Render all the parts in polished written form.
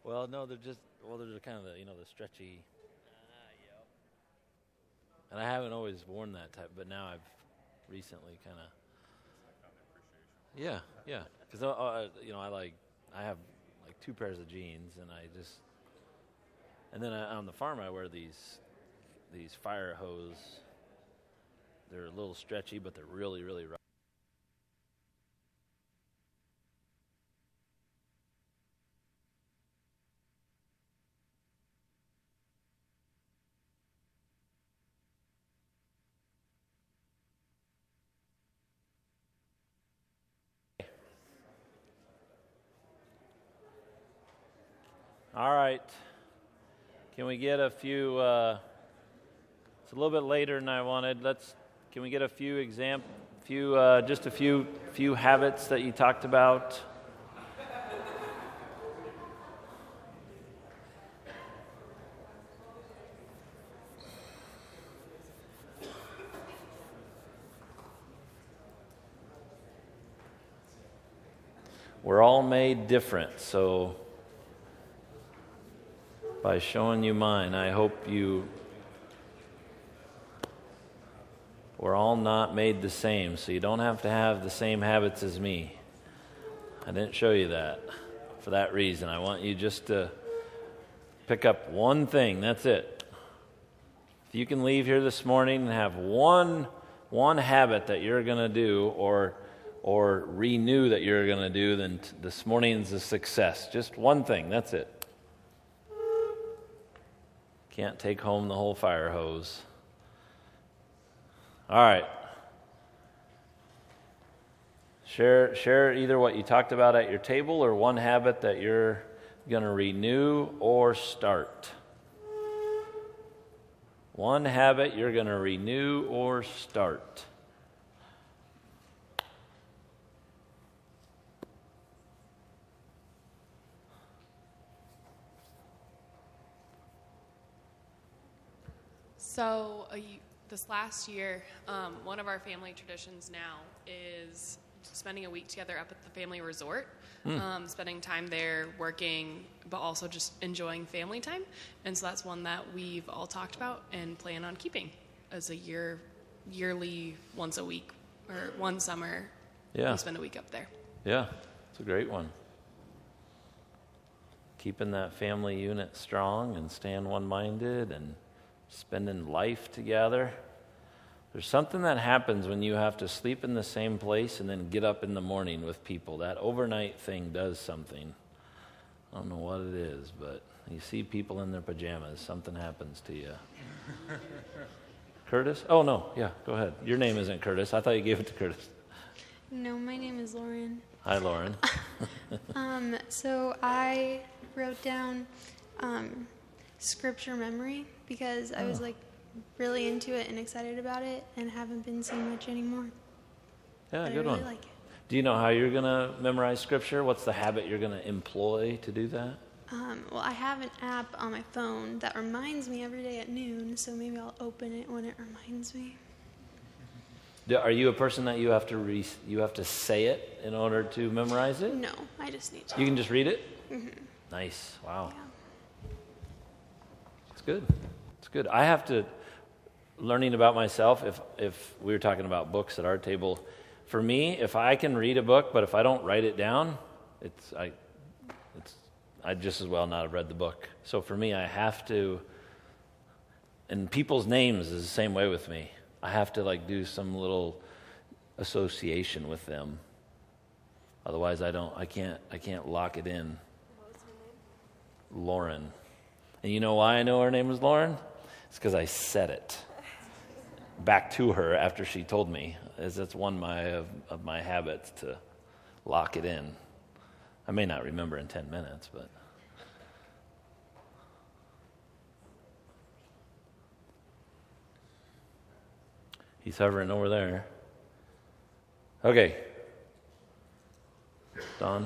Well, no, they're kind of the stretchy. And I haven't always worn that type, but now I've recently kind of. Yeah, yeah. Because I have like two pairs of jeans, and then on the farm I wear these fire hose. They're a little stretchy, but they're really, really rough. All right. Can we get a few? It's a little bit later than I wanted. Can we get a few just a few habits that you talked about? We're all made different, so by showing you mine, I hope we're all not made the same, so you don't have to have the same habits as me. I didn't show you that for that reason. I want you just to pick up one thing, that's it. If you can leave here this morning and have one habit that you're going to do or renew that you're going to do, then this morning's a success. Just one thing, that's it. Can't take home the whole fire hose. All right. Share either what you talked about at your table or one habit that you're going to renew or start. One habit you're going to renew or start. So this last year, one of our family traditions now is spending a week together up at the family resort, spending time there working, but also just enjoying family time. And so that's one that we've all talked about and plan on keeping as a yearly once a week or one summer. Yeah. We spend a week up there. Yeah, it's a great one. Keeping that family unit strong and staying one-minded and spending life together. There's something that happens when you have to sleep in the same place and then get up in the morning with people. That overnight thing does something. I don't know what it is, but you see people in their pajamas, something happens to you. Curtis? Oh, no. Yeah, go ahead. Your name isn't Curtis. I thought you gave it to Curtis. No, my name is Lauren. Hi, Lauren. So I wrote down scripture memory because I was really into it and excited about it and haven't been so much anymore. Yeah, But good I really one. like it. Do you know how you're going to memorize scripture? What's the habit you're going to employ to do that? Well, I have an app on my phone that reminds me every day at noon, so maybe I'll open it when it reminds me. Are you a person that you have to say it in order to memorize it? No, I just need to. You can just read it? Mm-hmm. Nice. Wow. Yeah. It's good. It's good. I have to, learning about myself, if we were talking about books at our table, for me, if I can read a book, but if I don't write it down, I'd just as well not have read the book. So for me, I have to, and people's names is the same way with me. I have to do some little association with them. Otherwise, I can't lock it in. What was her name? Lauren. And you know why I know her name is Lauren? It's because I said it back to her after she told me. As that's one of my habits to lock it in. I may not remember in 10 minutes, but. He's hovering over there. Okay. Don?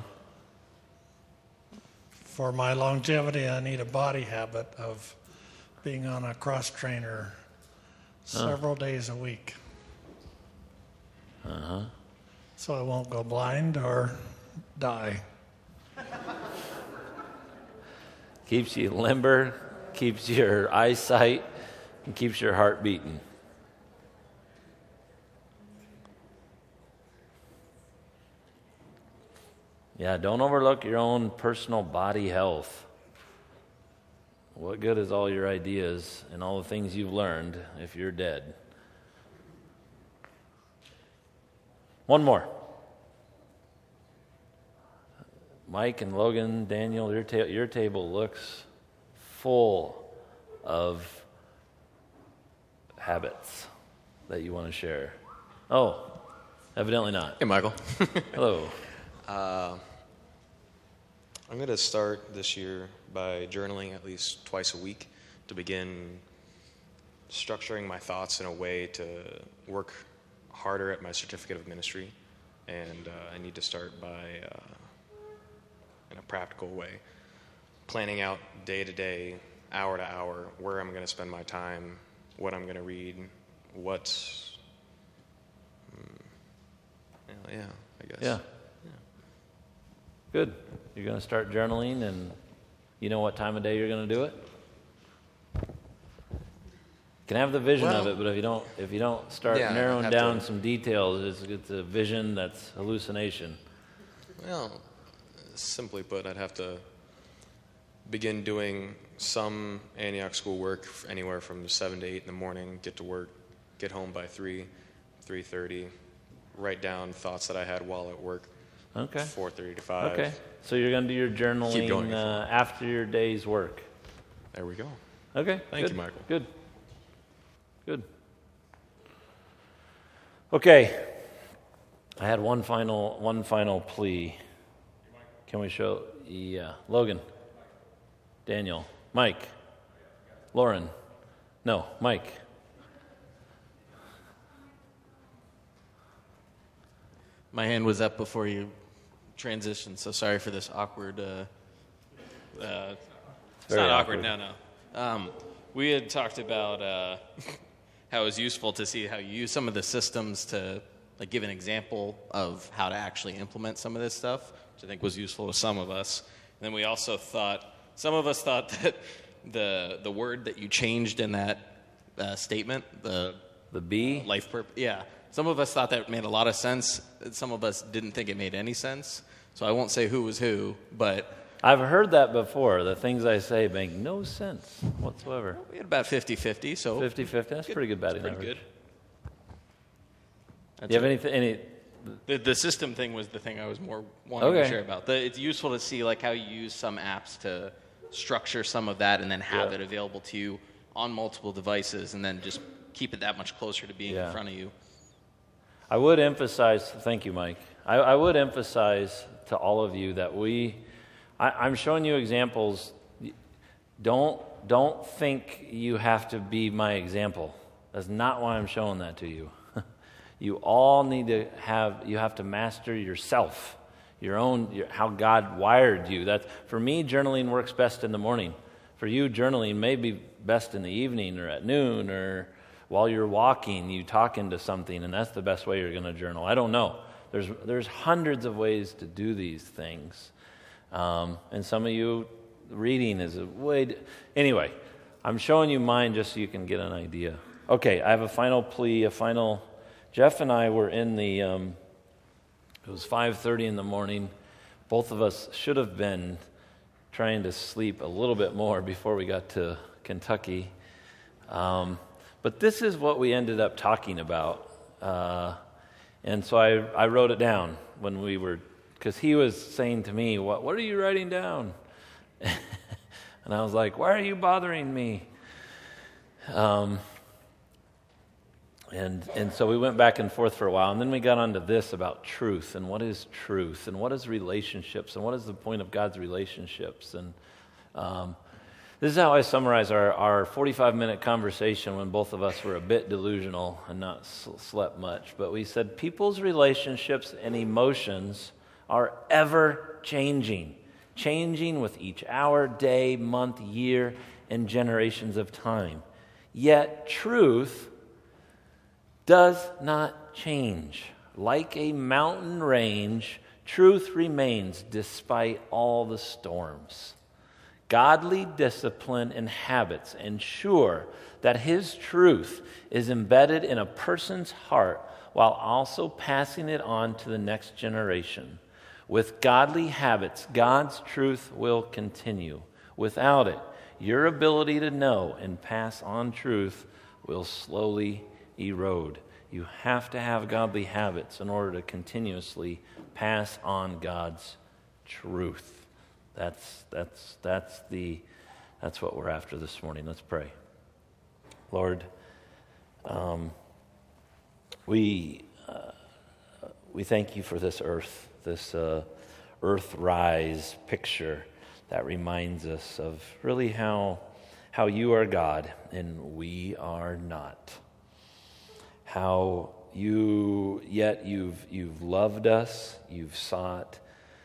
For my longevity, I need a body habit of being on a cross trainer several days a week. Uh-huh. So I won't go blind or die. Keeps you limber, keeps your eyesight, and keeps your heart beating. Yeah, don't overlook your own personal body health. What good is all your ideas and all the things you've learned if you're dead? One more. Mike and Logan, Daniel, your table looks full of habits that you want to share. Oh, evidently not. Hey, Michael. Hello. I'm going to start this year by journaling at least twice a week to begin structuring my thoughts in a way to work harder at my certificate of ministry. And I need to start by, in a practical way, planning out day to day, hour to hour, where I'm going to spend my time, what I'm going to read, what's, I guess. Yeah. Good. You're going to start journaling, and you know what time of day you're going to do it? You can have the vision of it, but if you don't start narrowing down some details, it's a vision that's hallucination. Well, simply put, I'd have to begin doing some Antioch school work anywhere from 7 to 8 in the morning, get to work, get home by 3:30, write down thoughts that I had while at work. Okay. 4:30 to 5. Okay. So you're going to do your journaling after your day's work. There we go. Okay. Thank you, Michael. Good. Okay. I had one final plea. Can we show? Yeah. Logan. Daniel. Mike. Lauren. No, Mike. My hand was up before you transitioned, so sorry for this awkward. It's not awkward. No. We had talked about how it was useful to see how you use some of the systems to give an example of how to actually implement some of this stuff, which I think was useful to some of us. And then we also some of us thought that the word that you changed in that statement, the B? Life purpose, yeah. Some of us thought that made a lot of sense. Some of us didn't think it made any sense. So I won't say who was who, but... I've heard that before. The things I say make no sense whatsoever. We had about 50-50, so... 50-50, that's pretty good batting average. Pretty good. Do you have any... The system thing was the thing I was more wanting to share about. It's useful to see how you use some apps to structure some of that and then have it available to you on multiple devices and then just keep it that much closer to being in front of you. I would emphasize, thank you, Mike. I would emphasize to all of you that I'm showing you examples. Don't think you have to be my example. That's not why I'm showing that to you. You all need to you have to master yourself, how God wired you. For me, journaling works best in the morning. For you, journaling may be best in the evening or at noon or while you're walking, you talk into something, and that's the best way you're going to journal. I don't know. There's hundreds of ways to do these things. And some of you, reading is a way... Anyway, I'm showing you mine just so you can get an idea. Okay, I have a final plea, Jeff and I were in the... it was 5:30 in the morning. Both of us should have been trying to sleep a little bit more before we got to Kentucky. But this is what we ended up talking about. And so I wrote it down when we were, because he was saying to me, what are you writing down? And I was like, why are you bothering me? And so we went back and forth for a while, and then we got onto this about truth, and what is truth, and what is relationships, and what is the point of God's relationships. And this is how I summarize our 45-minute conversation when both of us were a bit delusional and not slept much. But we said people's relationships and emotions are ever changing with each hour, day, month, year, and generations of time. Yet truth does not change. Like a mountain range, truth remains despite all the storms. godly discipline and habits, ensure that His truth is embedded in a person's heart while also passing it on to the next generation. With godly habits, God's truth will continue. Without it, your ability to know and pass on truth will slowly erode. You have to have godly habits in order to continuously pass on God's truth. That's what we're after this morning. Let's pray. Lord, we thank you for this earth, this earthrise picture that reminds us of really how you are God and we are not. How you've loved us, you've sought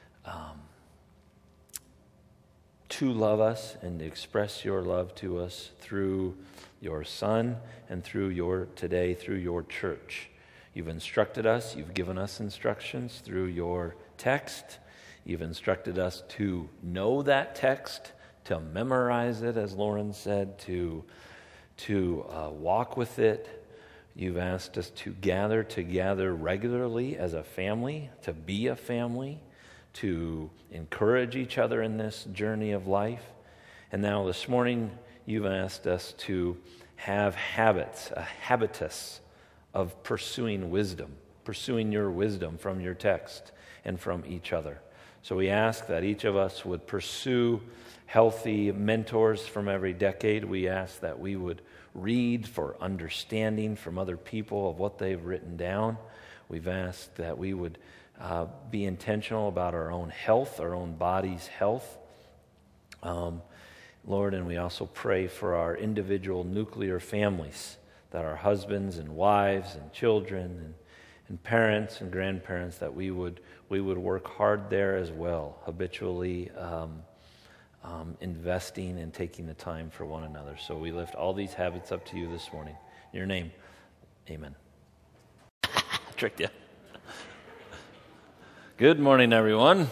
to love us and express your love to us through your Son and through your church. You've instructed us, you've given us instructions through your text. You've instructed us to know that text, to memorize it, as Lauren said, to walk with it. You've asked us to gather together regularly as a family, to be a family, to encourage each other in this journey of life. And now this morning, you've asked us to have habits, a habitus of pursuing wisdom, pursuing your wisdom from your text and from each other. So we ask that each of us would pursue healthy mentors from every decade. We ask that we would read for understanding from other people of what they've written down. We've asked that we would be intentional about our own health, our own body's health. Lord, and we also pray for our individual nuclear families, that our husbands and wives and children and parents and grandparents, that we would work hard there as well, habitually investing and taking the time for one another. So we lift all these habits up to you this morning. In your name, amen. Tricked you. Good morning, everyone.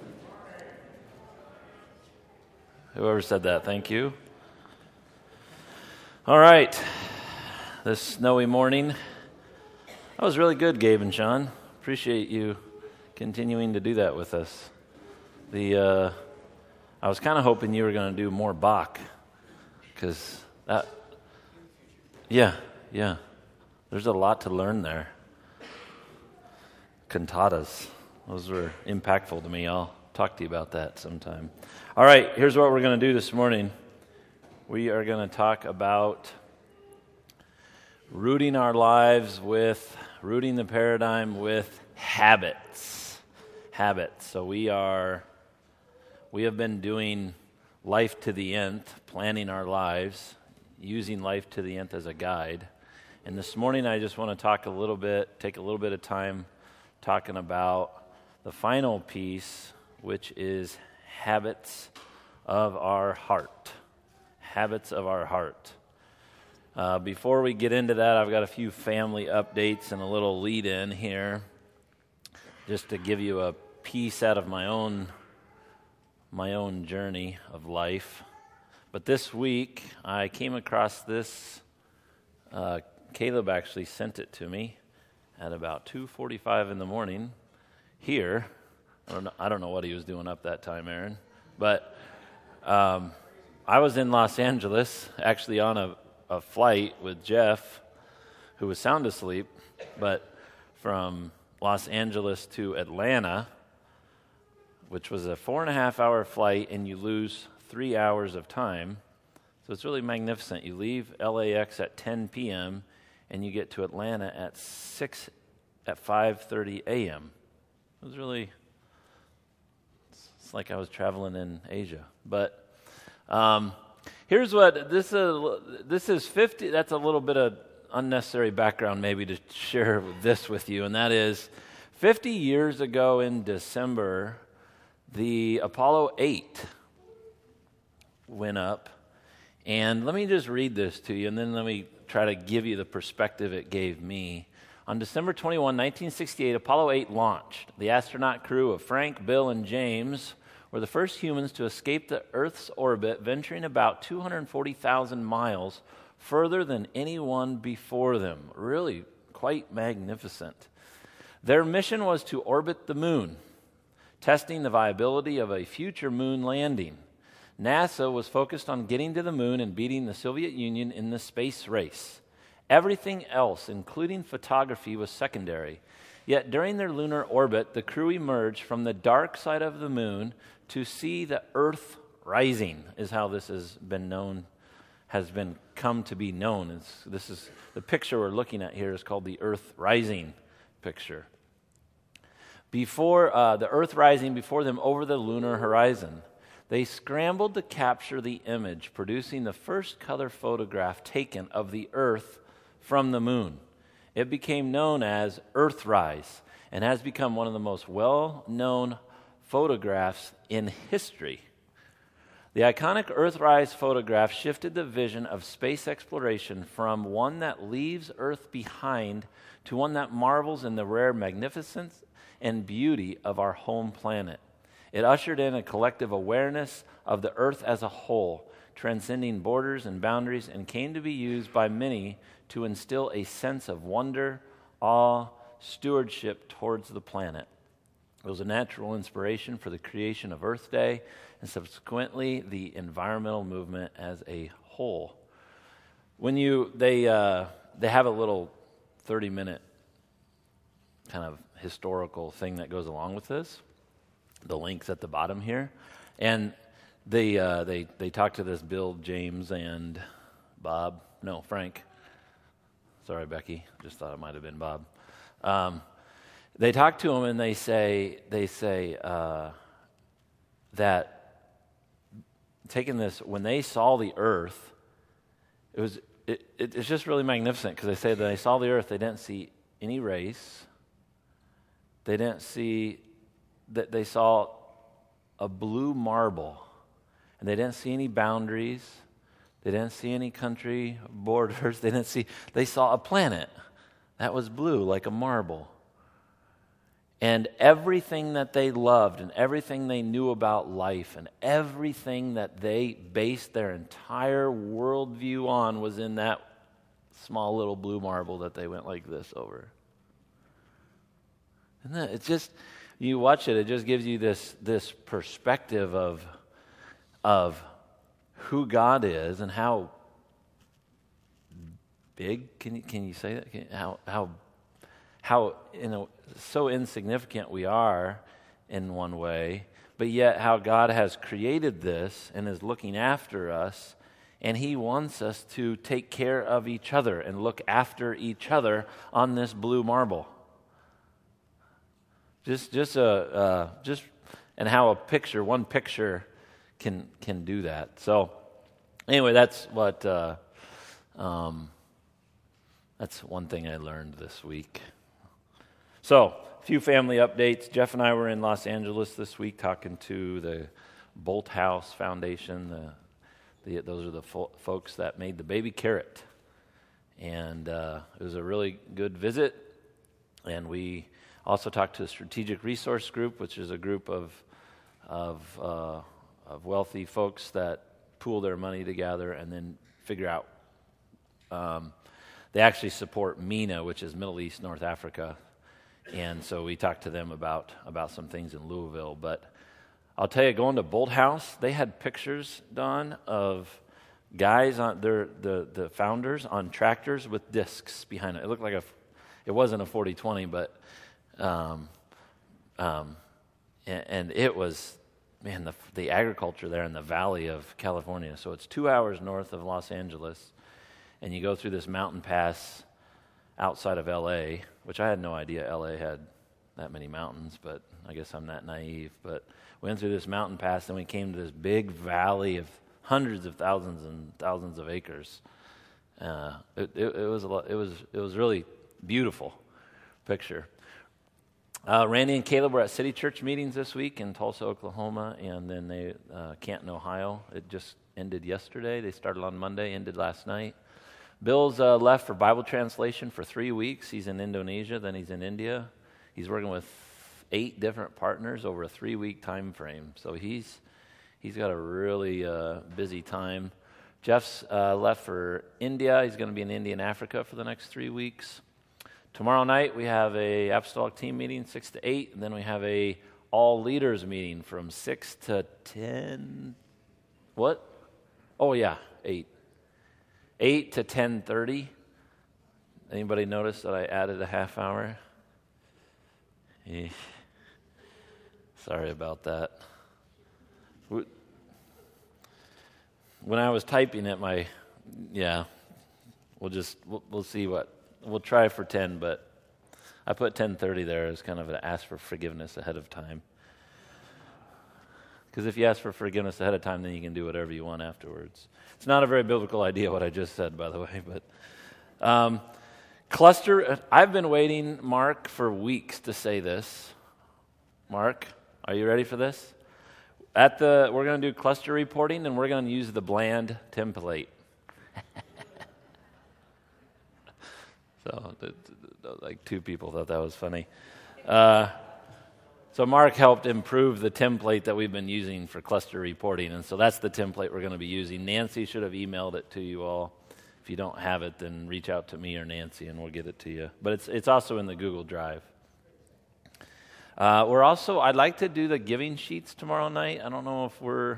Whoever said that, thank you. All right. This snowy morning. That was really good, Gabe and Sean. Appreciate you continuing to do that with us. I was kind of hoping you were going to do more Bach, because that, yeah, there's a lot to learn there. Cantatas, those were impactful to me. I'll talk to you about that sometime. All right, here's what we're going to do this morning. We are going to talk about rooting the paradigm with habits. So we have been doing life to the nth, planning our lives, using life to the nth as a guide. And this morning I just want to take a little bit of time talking about the final piece, which is habits of our heart. Habits of our heart. Before we get into that, I've got a few family updates and a little lead-in here, just to give you a piece out of my own journey of life. But this week, I came across this. Caleb actually sent it to me at about 2:45 in the morning here. I don't know what he was doing up that time, Aaron. But I was in Los Angeles, actually on a flight with Jeff, who was sound asleep, but from Los Angeles to Atlanta, which was a 4.5-hour flight, and you lose 3 hours of time. So it's really magnificent. You leave LAX at 10 p.m., and you get to Atlanta at 5:30 a.m. It was really, it's like I was traveling in Asia. But here's what, this is 50, that's a little bit of unnecessary background maybe to share this with you, and that is 50 years ago in December, the Apollo 8 went up, and let me just read this to you, and then let me try to give you the perspective it gave me. On December 21, 1968, Apollo 8 launched. The astronaut crew of Frank, Bill, and James were the first humans to escape the Earth's orbit, venturing about 240,000 miles further than anyone before them. Really quite magnificent. Their mission was to orbit the moon, testing the viability of a future moon landing. NASA was focused on getting to the moon and beating the Soviet Union in the space race. Everything else, including photography, was secondary. Yet during their lunar orbit, the crew emerged from the dark side of the moon to see the Earth rising, is how this has been come to be known. This is the picture we're looking at here is called the Earth rising picture. Before the Earth rising before them over the lunar horizon, they scrambled to capture the image, producing the first color photograph taken of the Earth from the moon. It became known as Earthrise and has become one of the most well-known photographs in history. The iconic Earthrise photograph shifted the vision of space exploration from one that leaves Earth behind to one that marvels in the rare magnificence and beauty of our home planet. It ushered in a collective awareness of the Earth as a whole, transcending borders and boundaries, and came to be used by many to instill a sense of wonder, awe, stewardship towards the planet. It was a natural inspiration for the creation of Earth Day and subsequently the environmental movement as a whole. When they have a little 30-minute kind of historical thing that goes along with this. The link's at the bottom here, and they talk to this Bill, James, and Frank. Sorry, Becky. Just thought it might have been Bob. They talk to him and they say that taking this, when they saw the Earth, it's just really magnificent, because they say that they saw the Earth, they didn't see any race. They didn't see that they saw a blue marble, and they didn't see any boundaries. They didn't see any country borders. They saw a planet that was blue like a marble. And everything that they loved and everything they knew about life and everything that they based their entire worldview on was in that small little blue marble that they went like this over. And then it's just, you watch it, it just gives you this perspective of who God is and how big, can you say that? How so insignificant we are in one way, but yet how God has created this and is looking after us, and He wants us to take care of each other and look after each other on this blue marble. And how one picture can do that. So anyway, that's what that's one thing I learned this week. So, a few family updates. Jeff and I were in Los Angeles this week talking to the Bolt House Foundation. Those are the folks that made the baby carrot. And it was a really good visit. And we also talked to the Strategic Resource Group, which is a group of wealthy folks that pool their money together and then figure out. They actually support MENA, which is Middle East, North Africa. And so we talked to them about some things in Louisville. But I'll tell you, going to Bolt House, they had pictures, Don, of guys on the founders on tractors with discs behind it. It looked like it wasn't a 40-20, but and it was, man, the agriculture there in the valley of California. So it's 2 hours north of Los Angeles, and you go through this mountain pass outside of L.A., which I had no idea L.A. had that many mountains, but I guess I'm that naive. But we went through this mountain pass, and we came to this big valley of hundreds of thousands and thousands of acres. It was really beautiful picture. Randy and Caleb were at City Church meetings this week in Tulsa, Oklahoma, and then Canton, Ohio. It just ended yesterday. They started on Monday, ended last night. Bill's left for Bible translation for 3 weeks. He's in Indonesia, then he's in India. He's working with 8 different partners over a 3-week time frame. So he's got a really busy time. Jeff's left for India. He's going to be in India and Africa for the next 3 weeks. Tomorrow night we have a apostolic team meeting, 6 to 8, and then we have a all leaders meeting from 6 to 10. What? Oh yeah, 8. 8 to 10:30. Anybody notice that I added a half hour? Sorry about that. When I was typing it, we'll see what, we'll try for 10, but I put 10:30 there as kind of an ask for forgiveness ahead of time. Because if you ask for forgiveness ahead of time, then you can do whatever you want afterwards. It's not a very biblical idea what I just said, by the way, but cluster, I've been waiting, Mark, for weeks to say this. Mark, are you ready for this? We're going to do cluster reporting, and we're going to use the Bland template. So, like 2 people thought that was funny. So Mark helped improve the template that we've been using for cluster reporting, and so that's the template we're going to be using. Nancy should have emailed it to you all. If you don't have it, then reach out to me or Nancy, and we'll get it to you. But it's also in the Google Drive. I'd like to do the giving sheets tomorrow night. I don't know if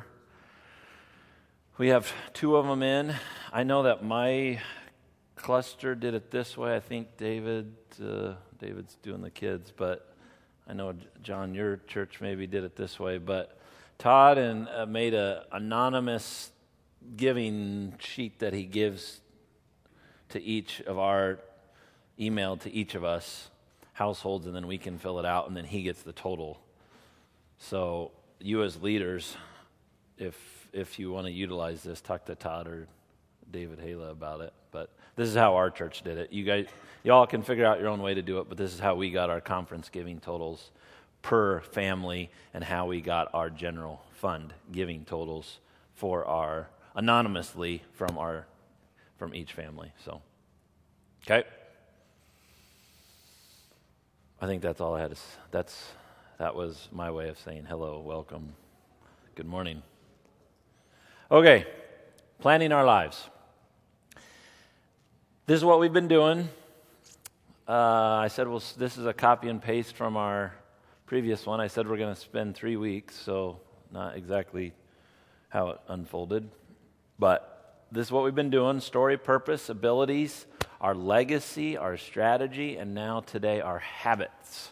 we have 2 of them in. I know that my cluster did it this way. I think David's doing the kids, but I know, John, your church maybe did it this way. But Todd made an anonymous giving sheet that he gives to each of our email to each of us households, and then we can fill it out, and then he gets the total. So you as leaders, if you want to utilize this, talk to Todd or David Hala about it. But this is how our church did it. Y'all can figure out your own way to do it, but this is how we got our conference giving totals per family and how we got our general fund giving totals for our anonymously from each family. So, okay. I think that's all I had. That was my way of saying hello, welcome, good morning. Okay, planning our lives. This is what we've been doing. I said, well, this is a copy and paste from our previous one. I said we're going to spend 3 weeks, so not exactly how it unfolded. But this is what we've been doing: story, purpose, abilities, our legacy, our strategy, and now today our habits.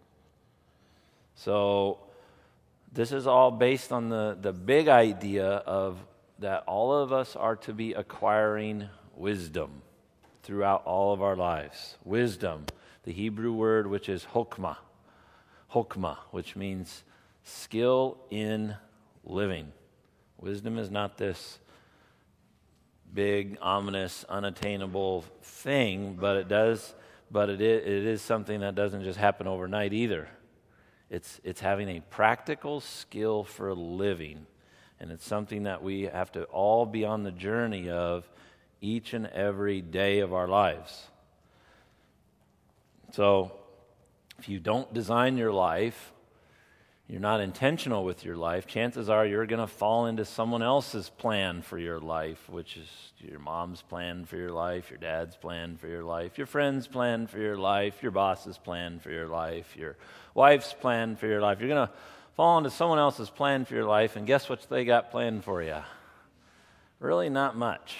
So this is all based on the big idea of that all of us are to be acquiring wisdom throughout all of our lives. Wisdom, the Hebrew word which is hokmah, which means skill in living. Wisdom is not this big, ominous, unattainable thing, but it is something that doesn't just happen overnight either. It's having a practical skill for living, and it's something that we have to all be on the journey of each and every day of our lives. So, if you don't design your life, you're not intentional with your life, chances are you're going to fall into someone else's plan for your life, which is your mom's plan for your life, your dad's plan for your life, your friend's plan for your life, your boss's plan for your life, your wife's plan for your life. You're going to fall into someone else's plan for your life, and guess what they got planned for you? Really not much.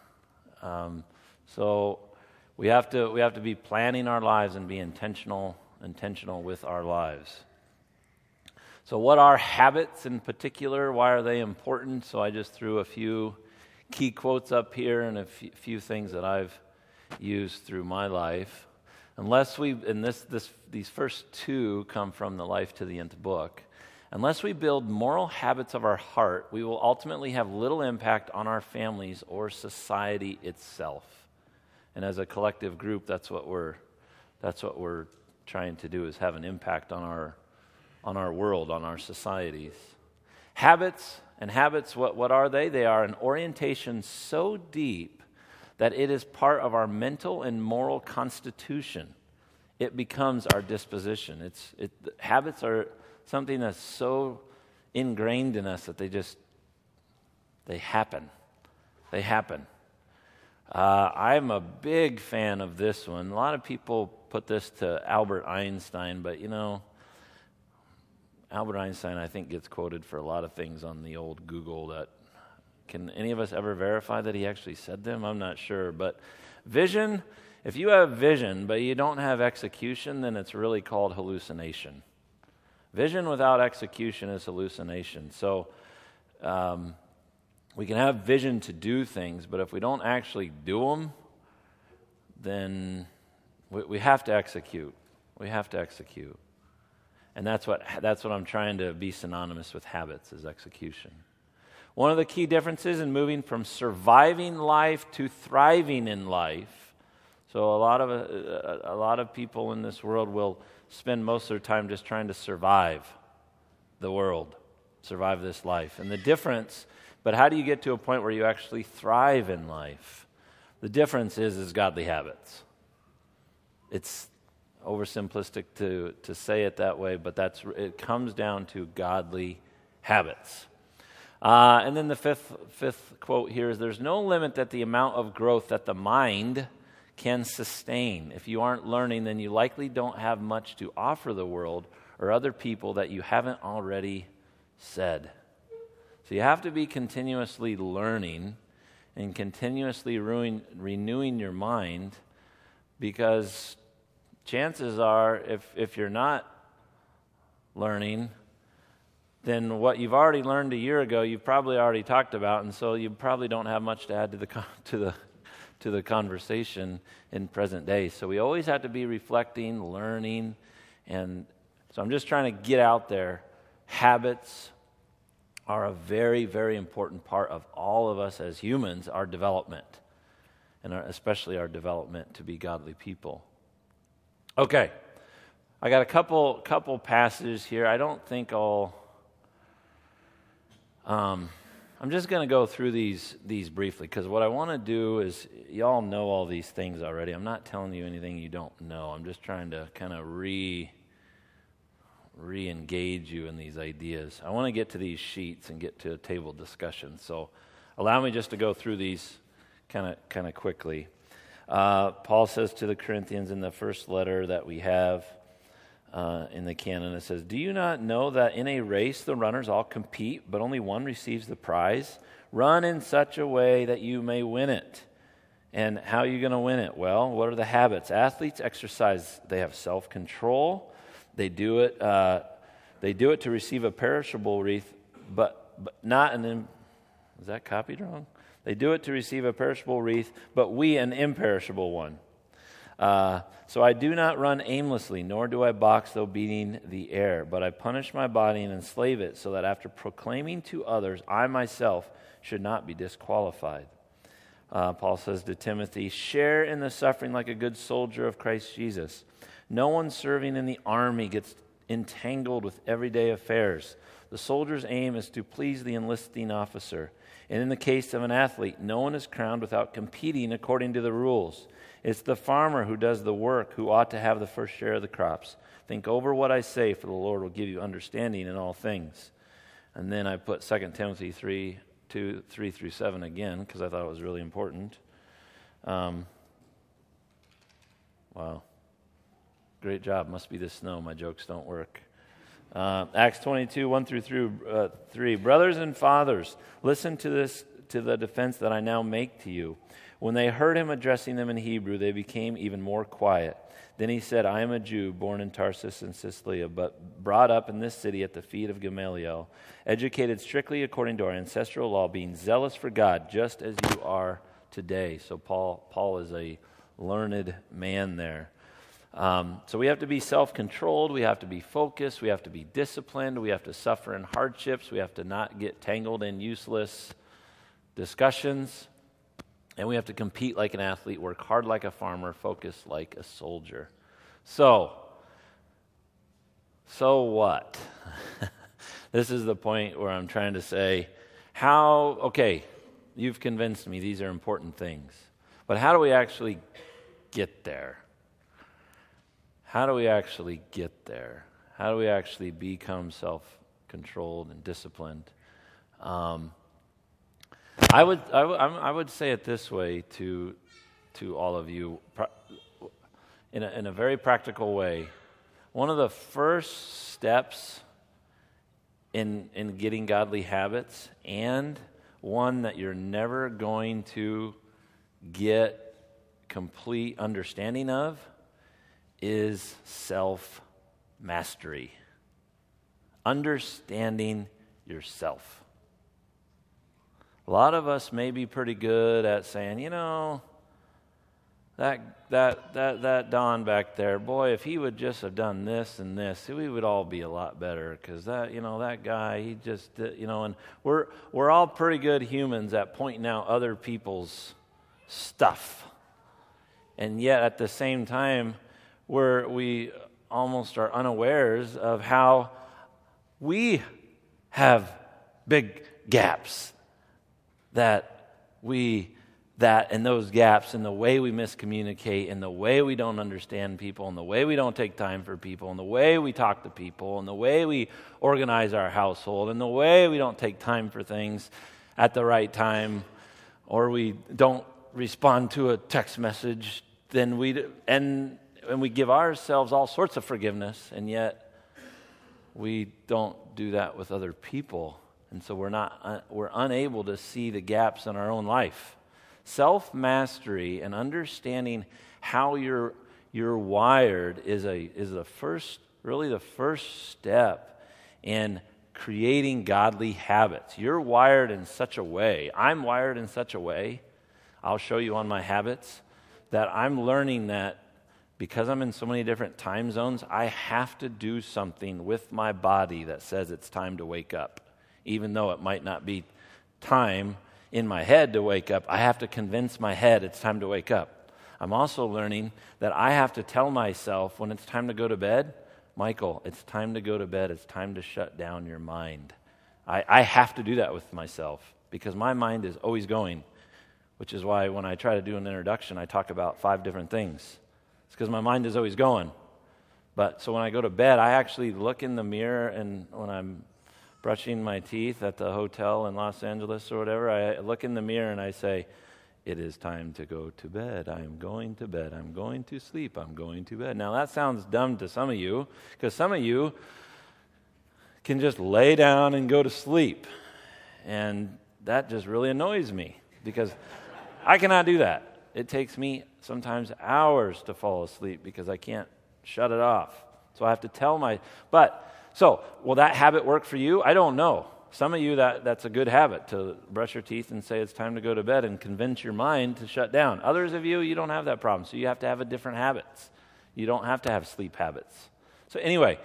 So we have to be planning our lives and be intentional with our lives. So what are habits in particular? Why are they important? So I just threw a few key quotes up here and a few things that I've used through my life. These first 2 come from the Life to the Nth book. Unless we build moral habits of our heart, we will ultimately have little impact on our families or society itself. And as a collective group, that's what we're trying to do, is have an impact on our world, on our societies. Habits, what are they? They are an orientation so deep that it is part of our mental and moral constitution. it becomes our disposition. Habits are something that's so ingrained in us that they happen. They happen. I'm a big fan of this one. A lot of people put this to Albert Einstein, but Albert Einstein, I think, gets quoted for a lot of things on the old Google that, can any of us ever verify that he actually said them? I'm not sure. But vision, if you have vision but you don't have execution, then it's really called hallucination. Vision without execution is hallucination. So we can have vision to do things, but if we don't actually do them, then we have to execute. We have to execute. And that's what I'm trying to be synonymous with habits, is execution. One of the key differences in moving from surviving life to thriving in life. So a lot of people in this world will spend most of their time just trying to survive the world, survive this life. And the difference, but how do you get to a point where you actually thrive in life? The difference is godly habits. It's oversimplistic to say it that way, but it comes down to godly habits. And then the fifth quote here is, there's no limit that the amount of growth that the mind can sustain. If you aren't learning, then you likely don't have much to offer the world or other people that you haven't already said. So you have to be continuously learning and continuously renewing your mind, because chances are, if you're not learning, then what you've already learned a year ago, you've probably already talked about, and so you probably don't have much to add to the conversation in present day. So we always have to be reflecting, learning, and so I'm just trying to get out there. Habits are a very, very important part of all of us as humans, our development, and especially our development to be godly people. Okay, I got a couple passages here. I don't think I'm just going to go through these briefly, because what I want to do is, y'all know all these things already. I'm not telling you anything you don't know. I'm just trying to kind of re-engage you in these ideas. I want to get to these sheets and get to a table discussion. So allow me just to go through these kind of quickly. Paul says to the Corinthians in the first letter that we have in the canon, it says, "Do you not know that in a race the runners all compete, but only one receives the prize? Run in such a way that you may win it." And how are you going to win it? Well, what are the habits? Athletes exercise, they have self-control. They do it to receive a perishable wreath, but not is that copied wrong? They do it to receive a perishable wreath, but we an imperishable one. So I do not run aimlessly, nor do I box though beating the air, but I punish my body and enslave it, so that after proclaiming to others, I myself should not be disqualified. Paul says to Timothy, "Share in the suffering like a good soldier of Christ Jesus. No one serving in the army gets entangled with everyday affairs. The soldier's aim is to please the enlisting officer. And in the case of an athlete, no one is crowned without competing according to the rules. It's the farmer who does the work who ought to have the first share of the crops. Think over what I say, for the Lord will give you understanding in all things." And then I put 2 Timothy 3:3-7 again, because I thought it was really important. Wow. Great job. Must be the snow. My jokes don't work. Acts 22:1-3. "Brothers and fathers, listen to the defense that I now make to you." When they heard him addressing them in Hebrew, they became even more quiet. Then he said, "I am a Jew, born in Tarsus in Cilicia, but brought up in this city at the feet of Gamaliel, educated strictly according to our ancestral law, being zealous for God, just as you are today." So Paul is a learned man there. So we have to be self-controlled, we have to be focused, we have to be disciplined, we have to suffer in hardships, we have to not get tangled in useless discussions, and we have to compete like an athlete, work hard like a farmer, focus like a soldier. So what? This is the point where I'm trying to say, okay, you've convinced me these are important things, but how do we actually get there? how do we actually get there? How do we actually become self-controlled and disciplined? I would say it this way to all of you, in a very practical way. One of the first steps in getting godly habits, and one that you're never going to get complete understanding of, is self-mastery. Understanding yourself. A lot of us may be pretty good at saying, that Don back there, boy, if he would just have done this and this, we would all be a lot better, because that guy, he just, and we're all pretty good humans at pointing out other people's stuff. And yet at the same time, we almost are unawares of how we have big gaps and those gaps in the way we miscommunicate, and the way we don't understand people, and the way we don't take time for people, and the way we talk to people, and the way we organize our household, and the way we don't take time for things at the right time, or we don't respond to a text message, and we give ourselves all sorts of forgiveness, and yet we don't do that with other people. And so we're unable to see the gaps in our own life. Self-mastery and understanding how you're wired is the first step in creating godly habits. You're wired in such a way. I'm wired in such a way. I'll show you on my habits that I'm learning that because I'm in so many different time zones, I have to do something with my body that says it's time to wake up. Even though it might not be time in my head to wake up, I have to convince my head it's time to wake up. I'm also learning that I have to tell myself when it's time to go to bed, Michael, it's time to go to bed. It's time to shut down your mind. I have to do that with myself because my mind is always going, which is why when I try to do an introduction, I talk about 5 different things. It's because my mind is always going. So when I go to bed, I actually look in the mirror, and when I'm brushing my teeth at the hotel in Los Angeles or whatever, I look in the mirror and I say, it is time to go to bed. I am going to bed. I'm going to sleep. I'm going to bed. Now that sounds dumb to some of you, because some of you can just lay down and go to sleep. And that just really annoys me, because I cannot do that. It takes me sometimes hours to fall asleep because I can't shut it off. So I have to tell So, will that habit work for you? I don't know. Some of you, that's a good habit, to brush your teeth and say it's time to go to bed and convince your mind to shut down. Others of you, you don't have that problem, so you have to have a different habits. You don't have to have sleep habits. So anyway,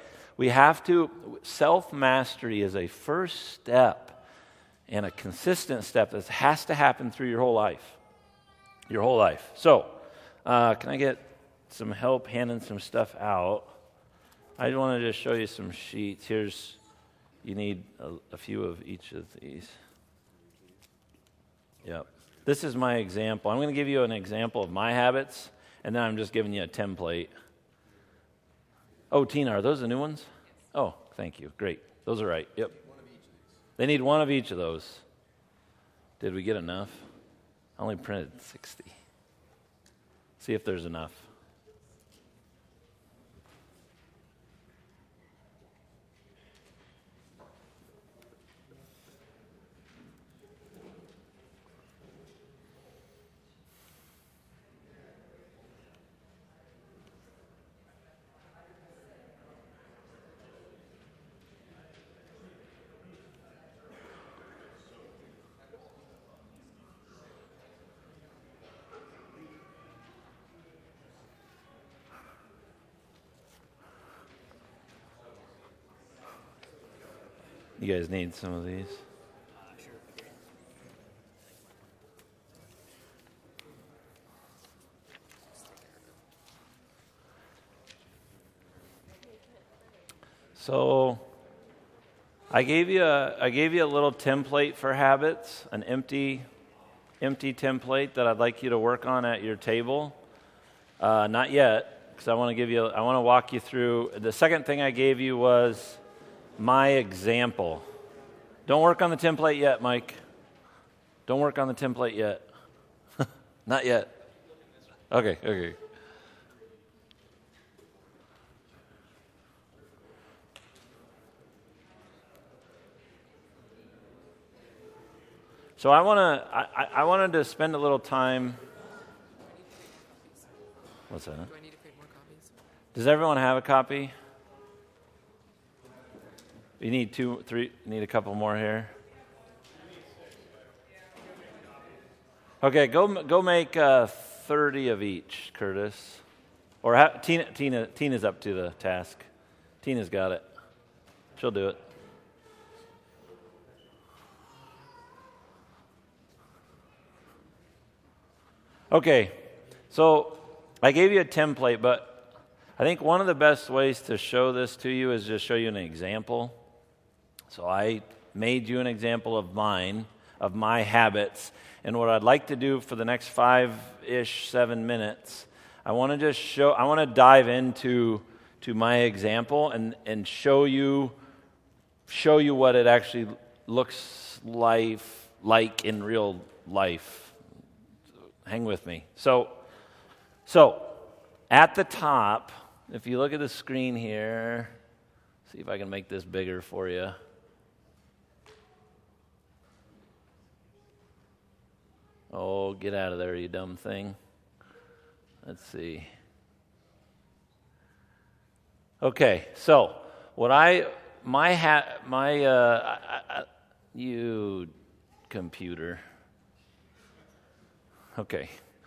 self-mastery is a first step and a consistent step that has to happen through your whole life. Your whole life. So, can I get some help handing some stuff out? I want to just show you some sheets. You need a few of each of these. Yep. This is my example. I'm going to give you an example of my habits, and then I'm just giving you a template. Oh, Tina, are those the new ones? Oh, thank you. Great. Those are right. Yep. They need one of each of those. Did we get enough? I only printed 60. See if there's enough. You guys need some of these? So I gave you a little template for habits, an empty template that I'd like you to work on at your table. Not yet. because I want to walk you through. The second thing I gave you was my example. Don't work on the template yet, Mike. Don't work on the template yet. Not yet. Okay. So I wanted to spend a little time. What's that? Do I need to create more copies? Does everyone have a copy? You need 2, 3. Need a couple more here. Okay, go make 30 of each, Curtis. Or Tina's up to the task. Tina's got it. She'll do it. Okay, so I gave you a template, but I think one of the best ways to show this to you is just show you an example. So I made you an example of my habits, and what I'd like to do for the next 5-ish, 7 minutes, I want to dive into my example and show you what it actually looks like in real life. Hang with me. So at the top, if you look at the screen here, see if I can make this bigger for you. Oh, get out of there, you dumb thing. Let's see. Okay, so you computer. Okay.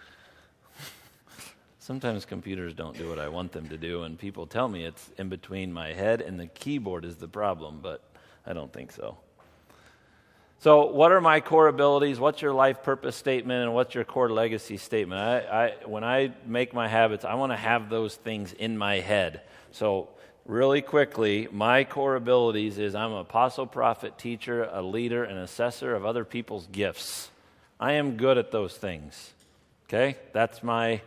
Sometimes computers don't do what I want them to do, and people tell me it's in between my head and the keyboard is the problem, but I don't think so. So what are my core abilities? What's your life purpose statement? And what's your core legacy statement? When I make my habits, I want to have those things in my head. So really quickly, my core abilities is I'm an apostle, prophet, teacher, a leader, an assessor of other people's gifts. I am good at those things. Okay? That's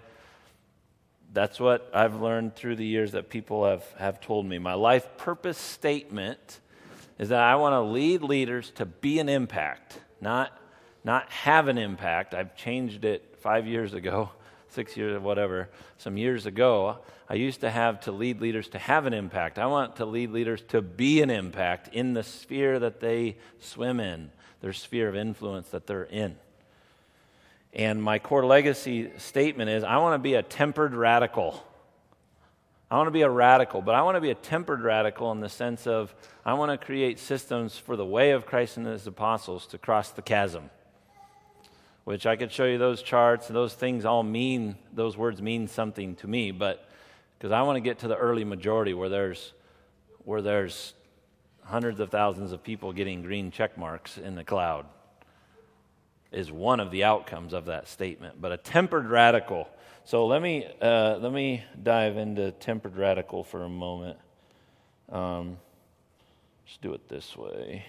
what I've learned through the years that people have told me. My life purpose statement is that I want to lead leaders to be an impact, not have an impact. I've changed it 5 years ago, 6 years, whatever, some years ago. I used to have to lead leaders to have an impact. I want to lead leaders to be an impact in the sphere that they swim in, their sphere of influence that they're in. And my core legacy statement is I want to be a tempered radical. I want to be a radical, but I want to be a tempered radical in the sense of I want to create systems for the way of Christ and his apostles to cross the chasm, which I could show you those charts. Those things those words mean something to me, but because I want to get to the early majority where there's hundreds of thousands of people getting green check marks in the cloud is one of the outcomes of that statement. But a tempered radical. So let me dive into tempered radical for a moment. Just do it this way.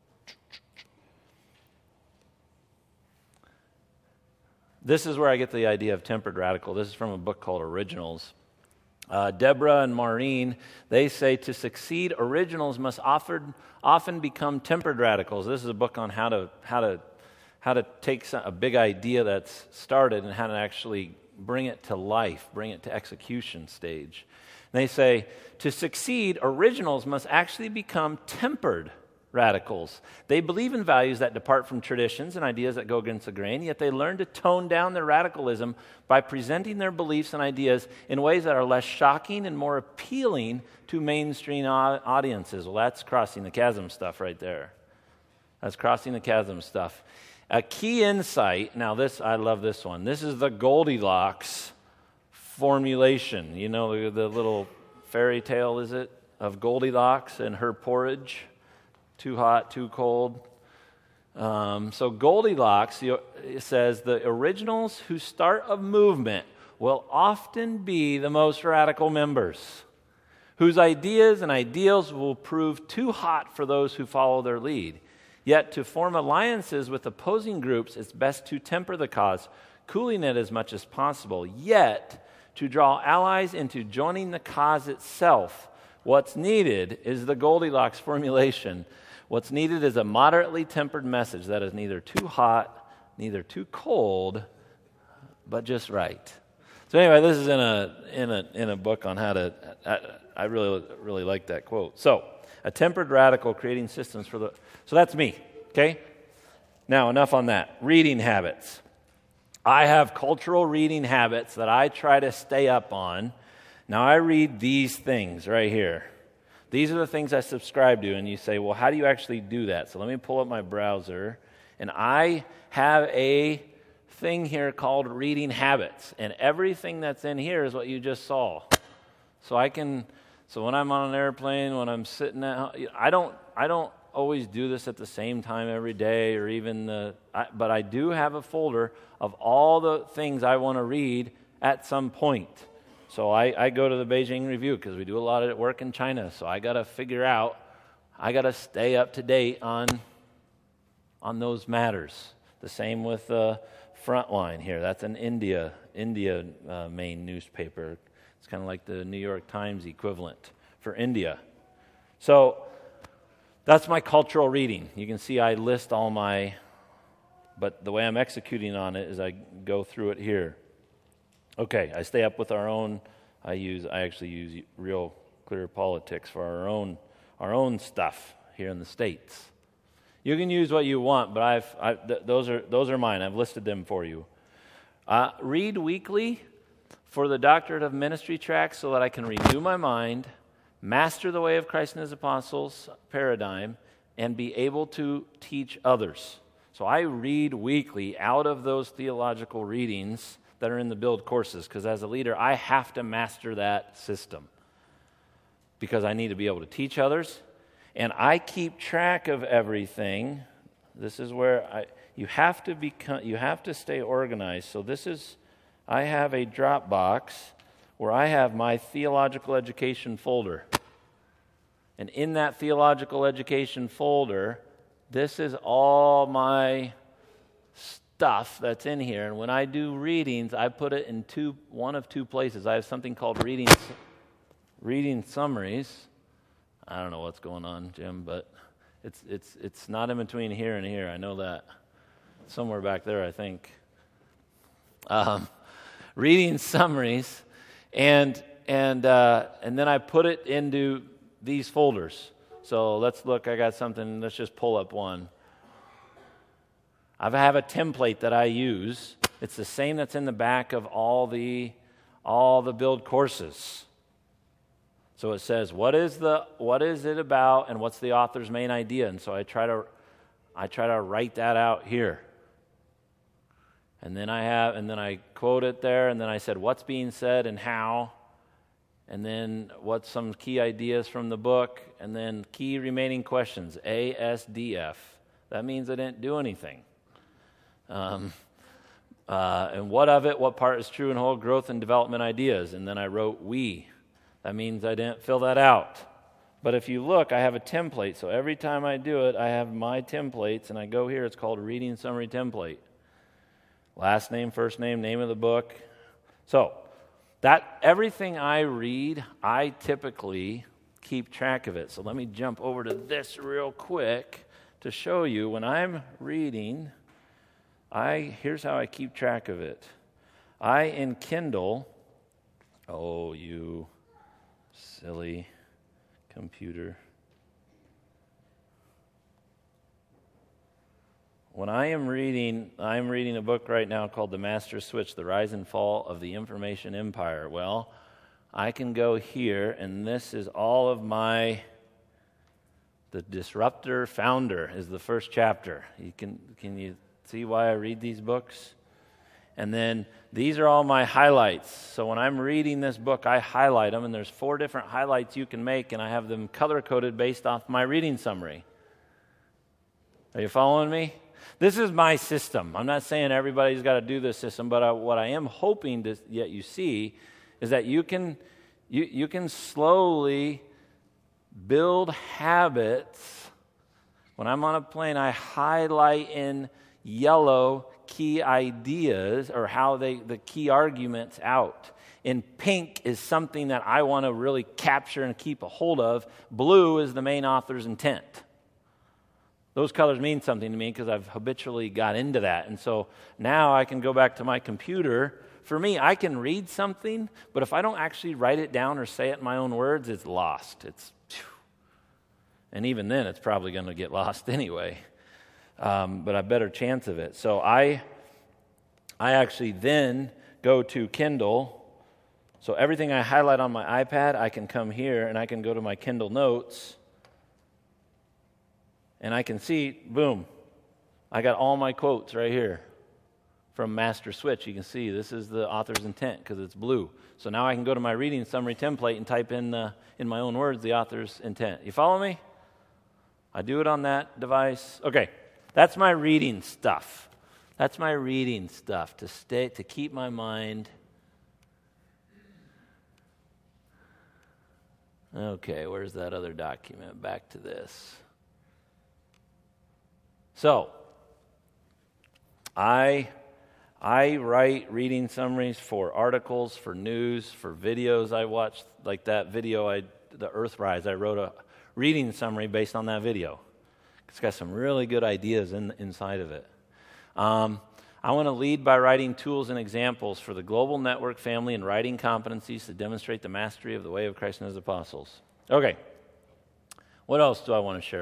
This is where I get the idea of tempered radical. This is from a book called Originals. Deborah and Maureen, they say to succeed, originals must often become tempered radicals. This is a book on how to take a big idea that's started and how to actually bring it to life, bring it to execution stage. And they say, to succeed, originals must actually become tempered radicals. They believe in values that depart from traditions and ideas that go against the grain, yet they learn to tone down their radicalism by presenting their beliefs and ideas in ways that are less shocking and more appealing to mainstream audiences. Well, that's crossing the chasm stuff right there. That's crossing the chasm stuff. A key insight, now I love this one. This is the Goldilocks formulation. You know the little fairy tale, is it, of Goldilocks and her porridge? Too hot, too cold. So Goldilocks says the originals who start a movement will often be the most radical members, whose ideas and ideals will prove too hot for those who follow their lead. Yet to form alliances with opposing groups, it's best to temper the cause, cooling it as much as possible. Yet to draw allies into joining the cause itself. What's needed is the Goldilocks formulation. What's needed is a moderately tempered message that is neither too hot, neither too cold, but just right. So anyway, this is in a book on how to. I really like that quote. So a tempered radical creating systems for the. So that's me. Okay. Now enough on that. Reading habits. I have cultural reading habits that I try to stay up on. Now I read these things right here. These are the things I subscribe to, and you say, well, how do you actually do that? So let me pull up my browser, and I have a thing here called reading habits, and everything that's in here is what you just saw. So when I'm on an airplane, when I'm sitting at, I don't always do this at the same time every day, or even but I do have a folder of all the things I want to read at some point. So I go to the Beijing Review because we do a lot of work in China. So I got to figure out, I got to stay up to date on those matters. The same with Frontline here. That's an India main newspaper. It's kind of like the New York Times equivalent for India. So that's my cultural reading. You can see I list all but the way I'm executing on it is I go through it here. Okay, I stay up with our own. I actually use Real Clear Politics for our own stuff here in the States. You can use what you want, but those are mine. I've listed them for you. Read weekly for the Doctorate of Ministry track so that I can renew my mind, master the way of Christ and His apostles paradigm, and be able to teach others. So I read weekly out of those theological readings that are in the Build courses, because as a leader, I have to master that system because I need to be able to teach others, and I keep track of everything. This is where you have to stay organized. So I have a Dropbox where I have my theological education folder, and in that theological education folder, this is all my stuff that's in here. And when I do readings, I put it in one of two places. I have something called reading summaries. I don't know what's going on, Jim, but it's not in between here and here. I know that. Somewhere back there, I think. Reading summaries, and then I put it into these folders. So let's look. I got something. Let's just pull up one. I have a template that I use. It's the same that's in the back of all the Build courses. So it says, what is it about, and what's the author's main idea? And so I try to write that out here. And then I quote it there, and then I said what's being said and how, and then what's some key ideas from the book, and then key remaining questions, ASDF. That means I didn't do anything. And what of it, what part is true and whole, growth and development ideas. And then I wrote we. That means I didn't fill that out. But if you look, I have a template. So every time I do it, I have my templates, and I go here. It's called Reading Summary Template. Last name, first name, name of the book. So that everything I read, I typically keep track of it. So let me jump over to this real quick to show you when I'm reading. Here's how I keep track of it. In Kindle, oh, you silly computer. When I'm reading a book right now called The Master Switch, The Rise and Fall of the Information Empire. Well, I can go here, and this is all of the Disruptor Founder is the first chapter. Can you see why I read these books? And then these are all my highlights. So when I'm reading this book, I highlight them, and there's 4 different highlights you can make, and I have them color-coded based off my reading summary. Are you following me? This is my system. I'm not saying everybody's got to do this system, but what I am hoping that you see is that you can slowly build habits. When I'm on a plane, I highlight in yellow key ideas or how the key arguments out. in pink is something that I want to really capture and keep a hold of. Blue is the main author's intent. Those colors mean something to me because I've habitually got into that. And so now I can go back to my computer. For me, I can read something, but if I don't actually write it down or say it in my own words, it's lost. And even then, it's probably going to get lost anyway. But a better chance of it. So I actually then go to Kindle. So everything I highlight on my iPad, I can come here and I can go to my Kindle Notes. And I can see, boom, I got all my quotes right here from Master Switch. You can see this is the author's intent because it's blue. So now I can go to my reading summary template and type in my own words the author's intent. You follow me? I do it on that device. Okay, that's my reading stuff. That's my reading stuff to keep my mind. Okay, where's that other document? Back to this. So, I write reading summaries for articles, for news, for videos I watched, like that video, the Earthrise. I wrote a reading summary based on that video. It's got some really good ideas inside of it. I want to lead by writing tools and examples for the global network family and writing competencies to demonstrate the mastery of the way of Christ and His apostles. Okay, what else do I want to share?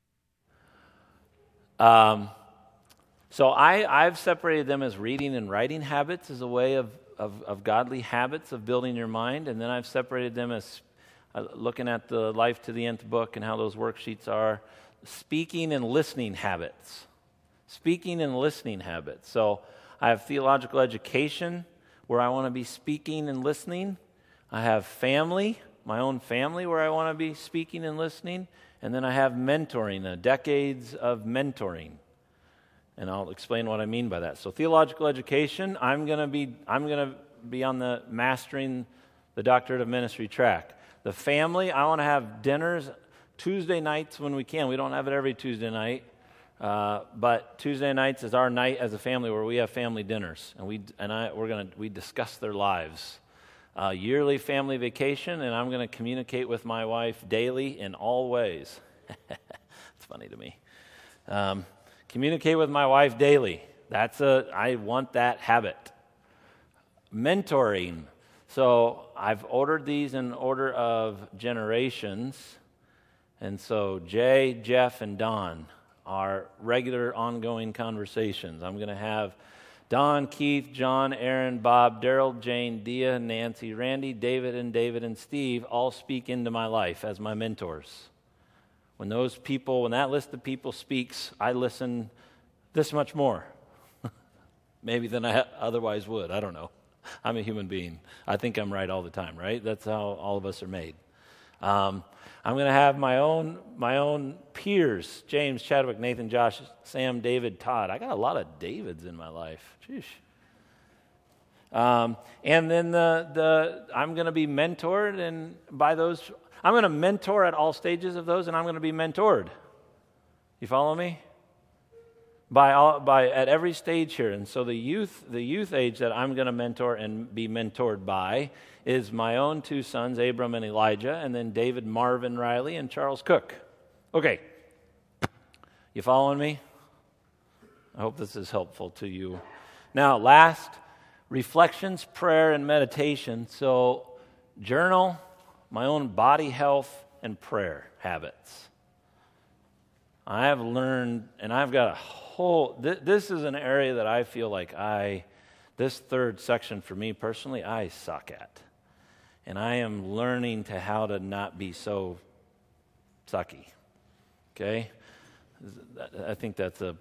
So I've separated them as reading and writing habits as a way of godly habits of building your mind, and then I've separated them as looking at the Life to the Nth book and how those worksheets are, speaking and listening habits. Speaking and listening habits. So I have theological education where I want to be speaking and listening. I have family, my own family, where I want to be speaking and listening. And then I have mentoring, decades of mentoring. And I'll explain what I mean by that. So theological education, I'm going to be on the mastering the doctorate of ministry track. The family, I want to have dinners Tuesday nights when we can. We don't have it every Tuesday night, but Tuesday nights is our night as a family where we have family dinners, and we discuss their lives. Yearly family vacation, and I'm going to communicate with my wife daily in all ways. It's funny to me. Communicate with my wife daily. I want that habit. Mentoring. So I've ordered these in order of generations. And so Jay, Jeff, and Don are regular ongoing conversations. I'm going to have Don, Keith, John, Aaron, Bob, Daryl, Jane, Dia, Nancy, Randy, David, and Steve all speak into my life as my mentors. When that list of people speaks, I listen this much more, maybe than I otherwise would. I don't know. I'm a human being. I think I'm right all the time, right? That's how all of us are made. I'm going to have my own peers: James, Chadwick, Nathan, Josh, Sam, David, Todd. I got a lot of Davids in my life. Sheesh. And then I'm going to be mentored, and by those, I'm going to mentor at all stages of those, and I'm going to be mentored. You follow me? By at every stage here. And so the youth age that I'm going to mentor and be mentored by is my own two sons, Abram and Elijah, and then David Marvin Riley and Charles Cook. Okay. You following me? I hope this is helpful to you. Now, last, reflections, prayer, and meditation. So, journal, my own body health, and prayer habits. I have learned, and I've got a whole, this is an area that I feel like this third section for me personally, I suck at. And I am learning how to not be so sucky. Okay? I think it's a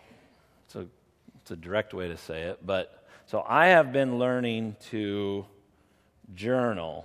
direct way to say it. But so I have been learning to journal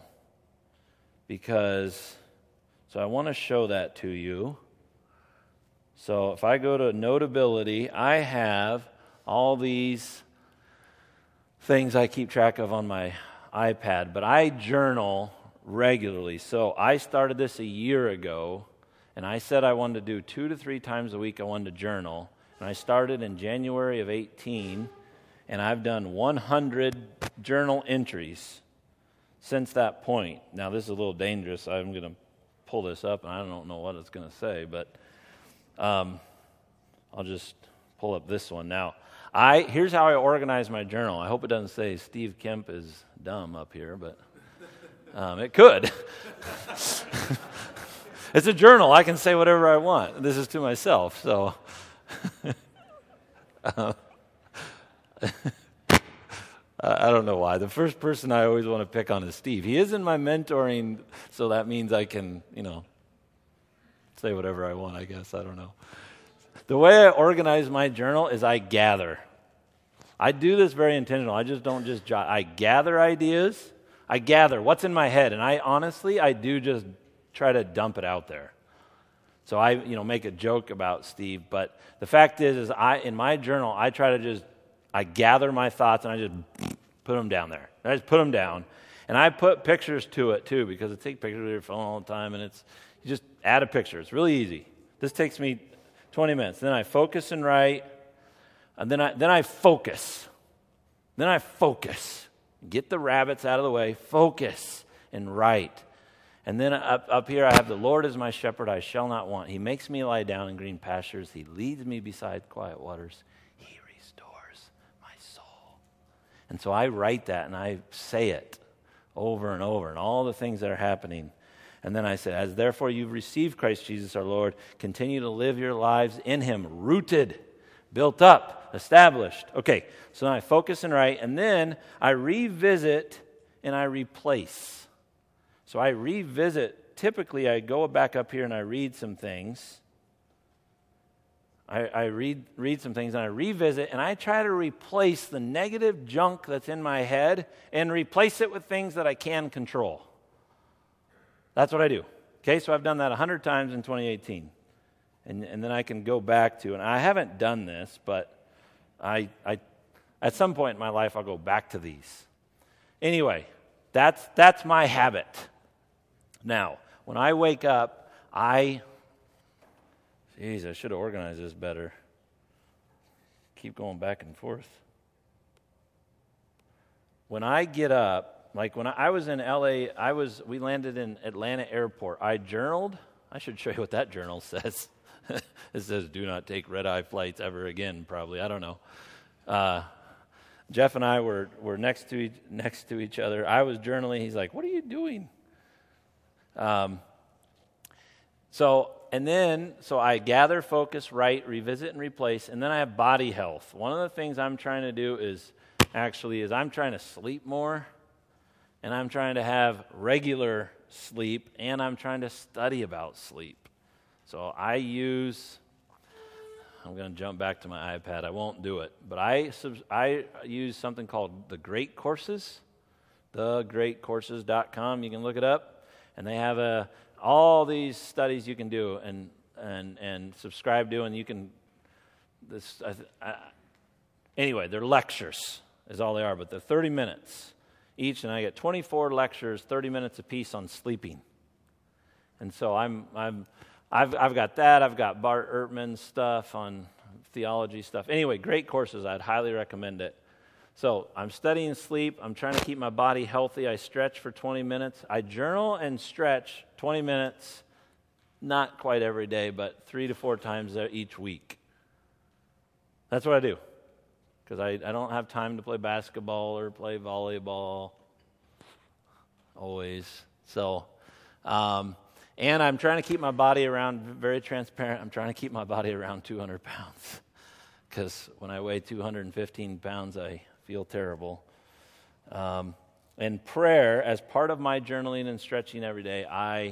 so I want to show that to you. So if I go to Notability, I have all these things I keep track of on my iPad, but I journal regularly. So I started this a year ago, and I said I wanted to do 2 to 3 times a week I wanted to journal. And I started in January of 2018, and I've done 100 journal entries since that point. Now, this is a little dangerous. I'm going to pull this up, and I don't know what it's going to say, but I'll just pull up this one. Now, here's how I organize my journal. I hope it doesn't say Steve Kemp is dumb up here, but it could. It's a journal. I can say whatever I want. This is to myself, so. I don't know why. The first person I always want to pick on is Steve. He is in my mentoring, so that means I can, say whatever I want, I guess. I don't know. The way I organize my journal is I gather. I do this very intentional. I just don't just jot. I gather ideas. I gather what's in my head, and I do just try to dump it out there. So I, make a joke about Steve, but the fact is in my journal, I try to I gather my thoughts and I just put them down there. I just put them down, and I put pictures to it too, because I take pictures with your phone all the time, and you just add a picture. It's really easy. This takes me 20 minutes. Then I focus and write, and then I focus. Then I focus. Get the rabbits out of the way, focus, and write. And then up here I have the Lord is my shepherd, I shall not want. He makes me lie down in green pastures. He leads me beside quiet waters. He restores my soul. And so I write that and I say it over and over and all the things that are happening. And then I say, as therefore you've received Christ Jesus our Lord, continue to live your lives in him, rooted, built up, established. Okay, so then I focus and write, and then I revisit and I replace. So I revisit. Typically, I go back up here and I read some things. I read some things and I revisit, and I try to replace the negative junk that's in my head and replace it with things that I can control. That's what I do. Okay, so I've done that 100 times in 2018. And then I can go back to, and I haven't done this, but I at some point in my life I'll go back to these. Anyway, that's my habit. Now, when I wake up, I should have organized this better. Keep going back and forth. When I get up, like when I was in LA, we landed in Atlanta Airport. I journaled. I should show you what that journal says. It says, do not take red-eye flights ever again, probably. I don't know. Jeff and I were next to each other. I was journaling. He's like, what are you doing? So I gather, focus, write, revisit, and replace, and then I have body health. One of the things I'm trying to do is I'm trying to sleep more, and I'm trying to have regular sleep, and I'm trying to study about sleep. So I'm going to jump back to my iPad. I won't do it. But I use something called The Great Courses, thegreatcourses.com. You can look it up. And they have all these studies you can do and subscribe to. And you can, anyway, they're lectures is all they are. But they're 30 minutes each. And I get 24 lectures, 30 minutes apiece on sleeping. And so I've got that. I've got Bart Ehrman's stuff on theology stuff. Anyway, great courses. I'd highly recommend it. So I'm studying sleep. I'm trying to keep my body healthy. I stretch for 20 minutes. I journal and stretch 20 minutes, not quite every day, but 3 to 4 times each week. That's what I do, because I don't have time to play basketball or play volleyball always. So, and I'm trying to keep my body around, very transparent, I'm trying to keep my body around 200 pounds. Because when I weigh 215 pounds, I feel terrible. And prayer, as part of my journaling and stretching every day,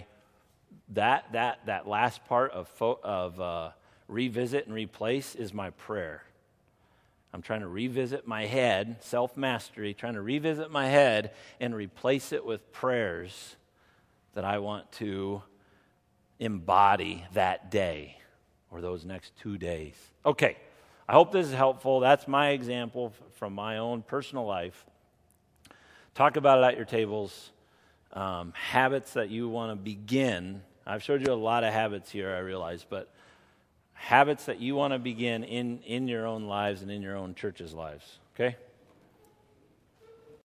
that last part of revisit and replace is my prayer. I'm trying to revisit my head, self-mastery, trying to revisit my head and replace it with prayers that I want to embody that day or those next 2 days. Okay, I hope this is helpful. That's my example from my own personal life. Talk about it at your tables. Habits that you want to begin. I've showed you a lot of habits here, I realize, but habits that you want to begin in your own lives and in your own church's lives. Okay?